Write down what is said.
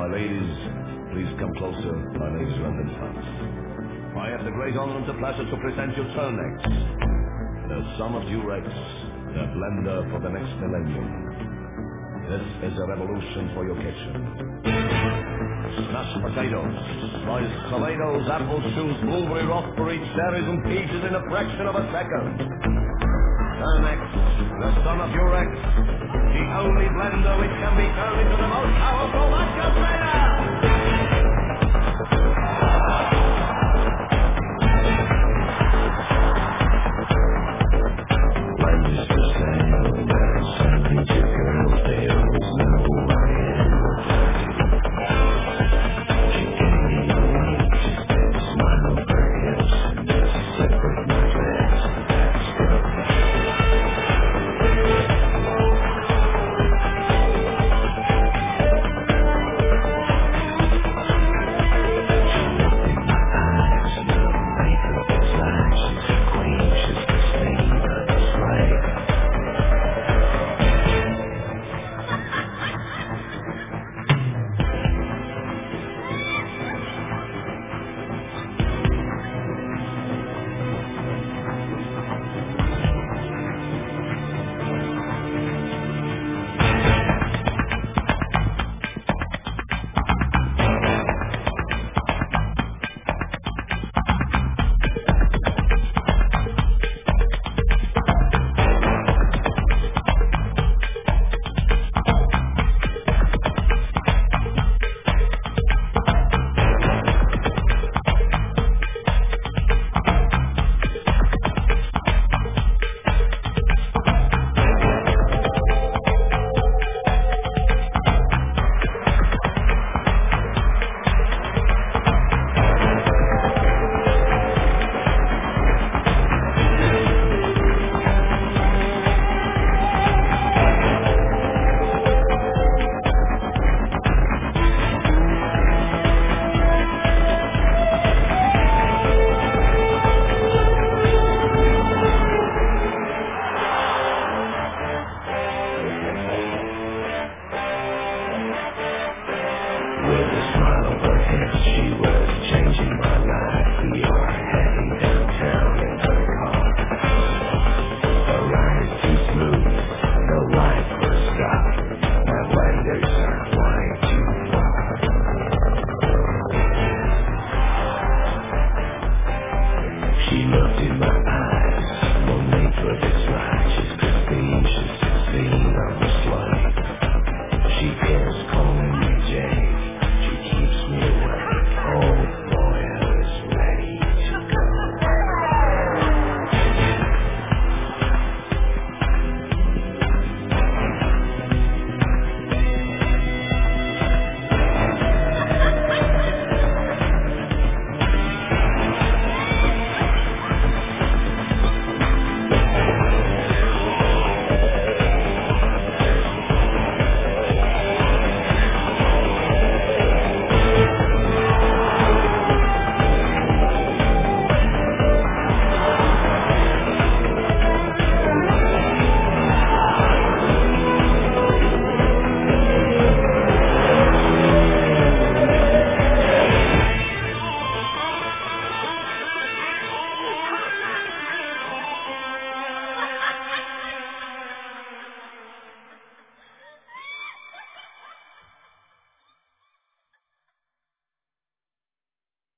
My ladies, please come closer. My name is London Thomas. I have the great honor and the pleasure to present you Turnex, the son of Durex, the blender for the next millennium. This is a revolution for your kitchen. Smashed potatoes, sliced tomatoes, apple juice, blueberry, raspberry, cherries and peaches in a fraction of a second. Turnex, the son of Durex,